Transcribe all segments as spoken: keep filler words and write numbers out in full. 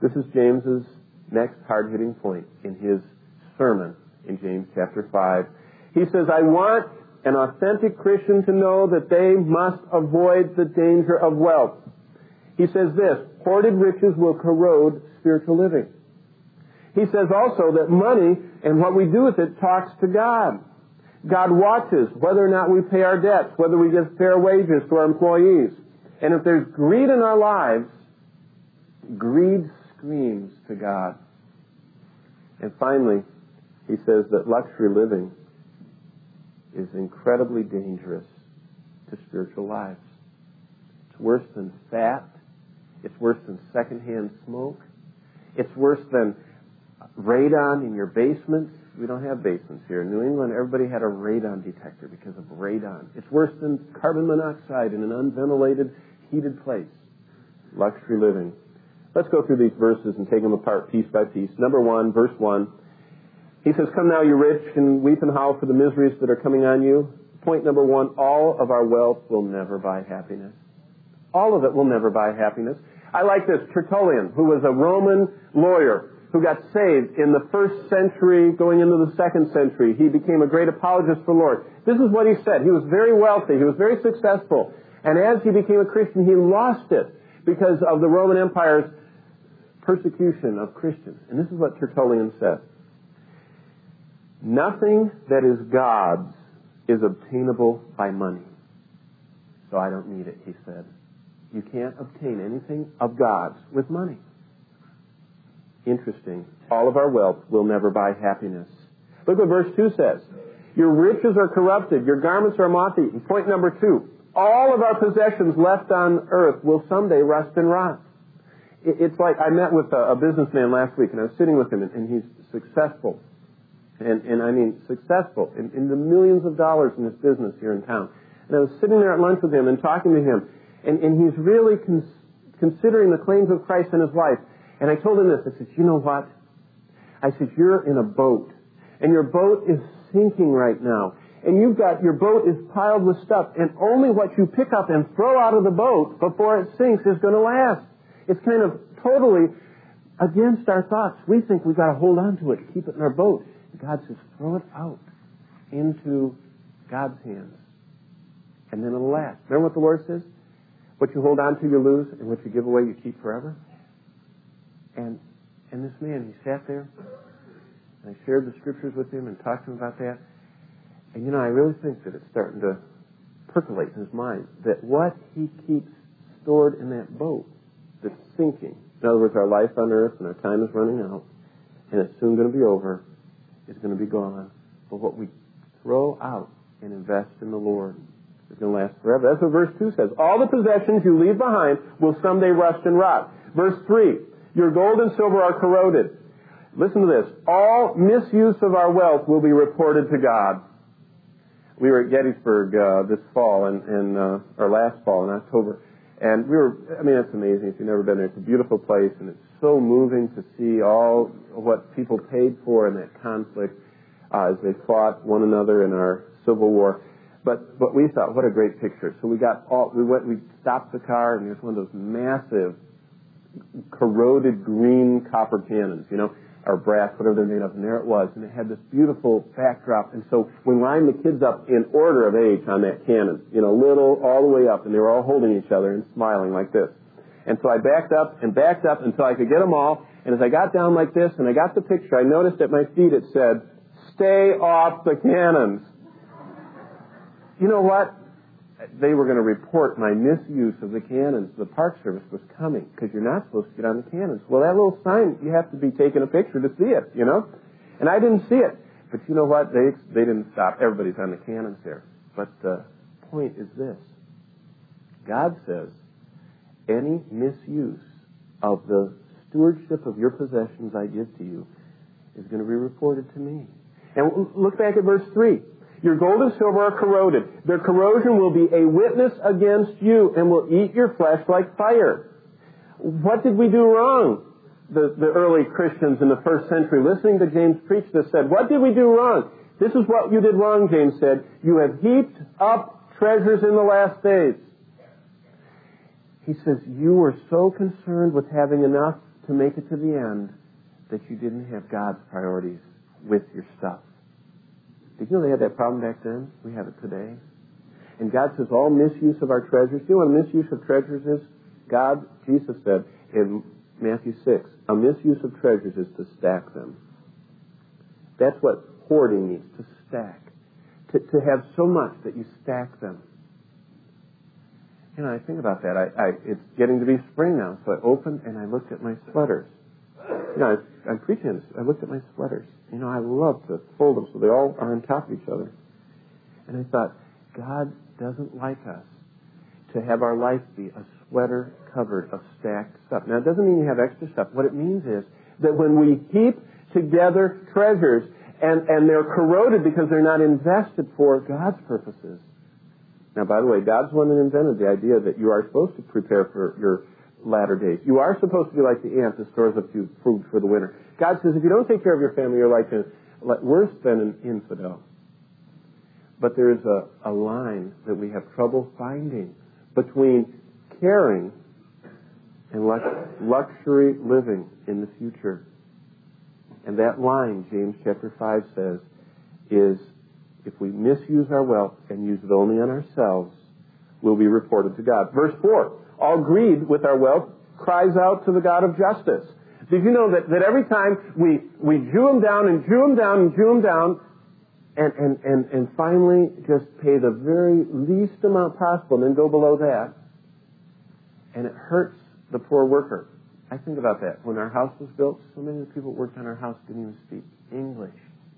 This is James's next hard-hitting point in his sermon in James chapter five. He says, I want an authentic Christian to know that they must avoid the danger of wealth. He says this, hoarded riches will corrode spiritual living. He says also that money and what we do with it talks to God. God watches whether or not we pay our debts, whether we give fair wages to our employees. And if there's greed in our lives, greed screams to God. And finally, he says that luxury living is incredibly dangerous to spiritual lives. It's worse than fat. It's worse than secondhand smoke. It's worse than radon in your basements. We don't have basements here. In New England, everybody had a radon detector because of radon. It's worse than carbon monoxide in an unventilated, heated place. Luxury living. Let's go through these verses and take them apart piece by piece. Number one, verse one. He says, come now, you rich, and weep and howl for the miseries that are coming on you. Point number one, all of our wealth will never buy happiness. All of it will never buy happiness. I like this. Tertullian, who was a Roman lawyer, who got saved in the first century, going into the second century. He became a great apologist for the Lord. This is what he said. He was very wealthy. He was very successful. And as he became a Christian, he lost it because of the Roman Empire's persecution of Christians. And this is what Tertullian said. Nothing that is God's is obtainable by money. So I don't need it, he said. You can't obtain anything of God's with money. Interesting. All of our wealth will never buy happiness. Look what verse two says. Your riches are corrupted. Your garments are moth-eaten. Point number two. All of our possessions left on earth will someday rust and rot. It's like I met with a businessman last week, and I was sitting with him, and he's successful. And, and I mean successful in, in the millions of dollars in his business here in town. And I was sitting there at lunch with him and talking to him, and, and he's really cons- considering the claims of Christ in his life. And I told him this. I said, you know what? I said, you're in a boat, and your boat is sinking right now. And you've got, your boat is piled with stuff, and only what you pick up and throw out of the boat before it sinks is going to last. It's kind of totally against our thoughts. We think we've got to hold on to it, keep it in our boat. God says, throw it out into God's hands, and then it'll last. Remember what the Lord says? What you hold on to, you lose, and what you give away, you keep forever. And and this man, he sat there, and I shared the scriptures with him and talked to him about that. And, you know, I really think that it's starting to percolate in his mind that what he keeps stored in that boat that's sinking, in other words, our life on earth and our time is running out, and it's soon going to be over, is going to be gone. But what we throw out and invest in the Lord is going to last forever. That's what verse two says. All the possessions you leave behind will someday rust and rot. Verse three, your gold and silver are corroded. Listen to this. All misuse of our wealth will be reported to God. We were at Gettysburg uh, this fall, and, and uh, or last fall in October, and we were, I mean, it's amazing if you've never been there. It's a beautiful place, and it's so moving to see all what people paid for in that conflict uh, as they fought one another in our Civil War. But but we thought, what a great picture. So we got all, we went, we stopped the car, and there's one of those massive corroded green copper cannons, you know, or brass, whatever they're made of, and there it was, and it had this beautiful backdrop. And so we lined the kids up in order of age on that cannon, you know, little all the way up, and they were all holding each other and smiling like this. And so I backed up and backed up until I could get them all, and as I got down like this and I got the picture, I noticed at my feet it said, "Stay off the cannons." You know what? They were going to report my misuse of the cannons. The Park Service was coming because you're not supposed to get on the cannons. Well, that little sign, you have to be taking a picture to see it, you know? And I didn't see it. But you know what? They they didn't stop. Everybody's on the cannons there. But the point is this. God says any misuse of the stewardship of your possessions I give to you is going to be reported to me. And look back at verse three. Your gold and silver are corroded. Their corrosion will be a witness against you and will eat your flesh like fire. What did we do wrong? The, the early Christians in the first century, listening to James preach this, said, what did we do wrong? This is what you did wrong, James said. You have heaped up treasures in the last days. He says, you were so concerned with having enough to make it to the end that you didn't have God's priorities with your stuff. Did you know they had that problem back then? We have it today. And God says all misuse of our treasures. Do you know what a misuse of treasures is? God, Jesus said in Matthew six, a misuse of treasures is to stack them. That's what hoarding means, to stack. To, to have so much that you stack them. You know, I think about that. I, I, it's getting to be spring now, so I opened and I looked at my sweaters. You know, I, I'm preaching this. I looked at my sweaters. You know, I love to fold them so they all are on top of each other. And I thought, God doesn't like us to have our life be a sweater covered of stacked stuff. Now, it doesn't mean you have extra stuff. What it means is that when we heap together treasures and, and they're corroded because they're not invested for God's purposes. Now, by the way, God's the one that invented the idea that you are supposed to prepare for your latter days. You are supposed to be like the ant that stores up food for the winter. God says if you don't take care of your family, you're like a, worse than an infidel. But there is a, a line that we have trouble finding between caring and lux, luxury living in the future. And that line, James chapter five says, is if we misuse our wealth and use it only on ourselves, we'll be reported to God. Verse four, all greed with our wealth cries out to the God of justice. Did you know that, that every time we, we Jew them down and Jew them down and Jew them down and, and, and, and finally just pay the very least amount possible and then go below that, and it hurts the poor worker. I think about that. When our house was built, so many of the people who worked on our house didn't even speak English.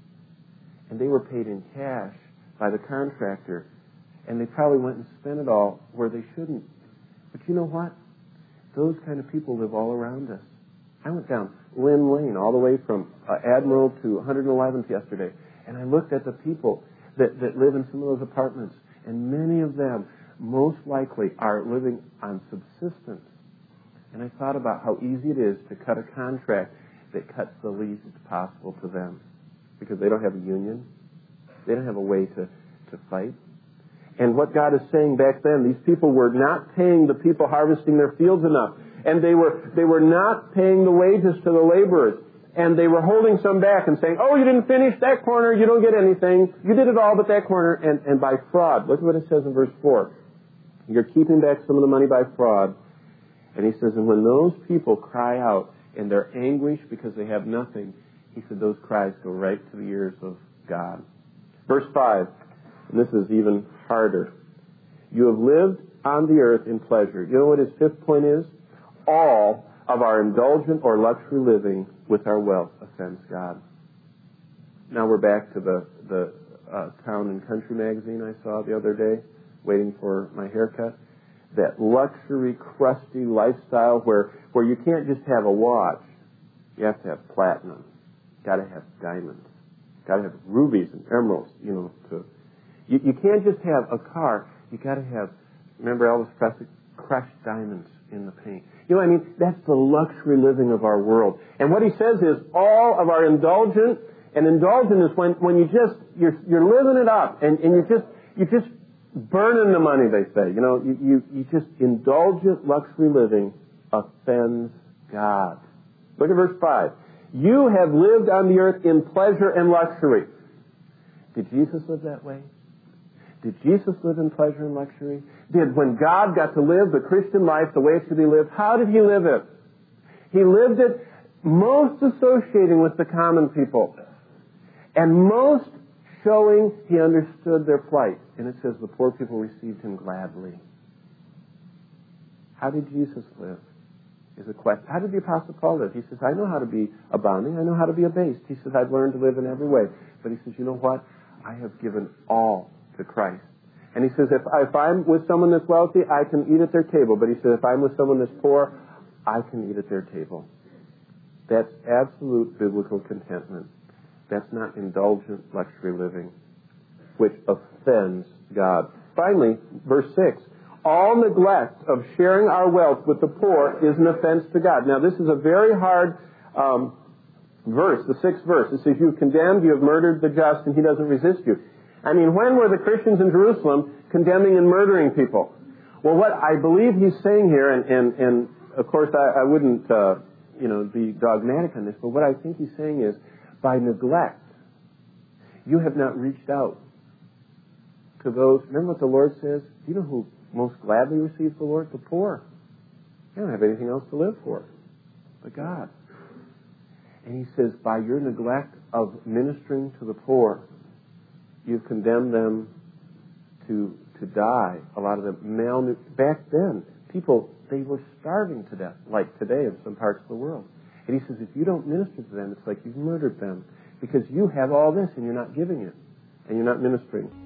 And they were paid in cash by the contractor, and they probably went and spent it all where they shouldn't. But you know what? Those kind of people live all around us. I went down Lynn Lane all the way from uh, Admiral to one hundred eleventh yesterday, and I looked at the people that, that live in some of those apartments, and many of them most likely are living on subsistence. And I thought about how easy it is to cut a contract that cuts the least possible to them, because they don't have a union. They don't have a way to, to fight. And what God is saying back then, these people were not paying the people harvesting their fields enough. And they were, they were not paying the wages to the laborers. And they were holding some back and saying, oh, you didn't finish that corner, you don't get anything. You did it all but that corner. And, and by fraud, look at what it says in verse four. You're keeping back some of the money by fraud. And he says, and when those people cry out in their anguish because they have nothing, he said those cries go right to the ears of God. Verse five, and this is even harder. You have lived on the earth in pleasure. You know what his fifth point is? All of our indulgent or luxury living with our wealth offends God. Now we're back to the, the uh, Town and Country magazine I saw the other day, waiting for my haircut. That luxury, crusty lifestyle where, where you can't just have a watch. You have to have platinum. Got to have diamonds. Got to have rubies and emeralds, you know. To, you, you can't just have a car. You got to have, remember Elvis Presley, crushed diamonds in the paint. You know what I mean? That's the luxury living of our world. And what he says is all of our indulgent, and indulgent is when, when you just, you're, you're living it up and, and you just, you just burning the money, they say. You know, you, you, you just indulgent luxury living offends God. Look at verse five. You have lived on the earth in pleasure and luxury. Did Jesus live that way? Did Jesus live in pleasure and luxury? Did, when God got to live the Christian life the way it should be lived, how did he live it? He lived it most associating with the common people and most showing he understood their plight. And it says the poor people received him gladly. How did Jesus live? Is a question. How did the Apostle Paul live? He says, I know how to be abounding. I know how to be abased. He says, I've learned to live in every way. But he says, you know what? I have given all to Christ. And he says, if, if I'm with someone that's wealthy, I can eat at their table. But he says, if I'm with someone that's poor, I can eat at their table. That's absolute biblical contentment. That's not indulgent luxury living, which offends God. Finally, verse six. All neglect of sharing our wealth with the poor is an offense to God. Now, this is a very hard um, verse, the sixth verse. It says, you've condemned, you have murdered the just, and he doesn't resist you. I mean, when were the Christians in Jerusalem condemning and murdering people? Well, what I believe he's saying here, and, and, and of course I, I wouldn't uh, you know, be dogmatic on this, but what I think he's saying is, by neglect, you have not reached out to those. Remember what the Lord says? You know who most gladly receives the Lord? The poor. They don't have anything else to live for but God. And he says, by your neglect of ministering to the poor, you've condemned them to to die. A lot of them malnourished. Back then, people, they were starving to death, like today in some parts of the world. And he says, if you don't minister to them, it's like you've murdered them. Because you have all this and you're not giving it. And you're not ministering.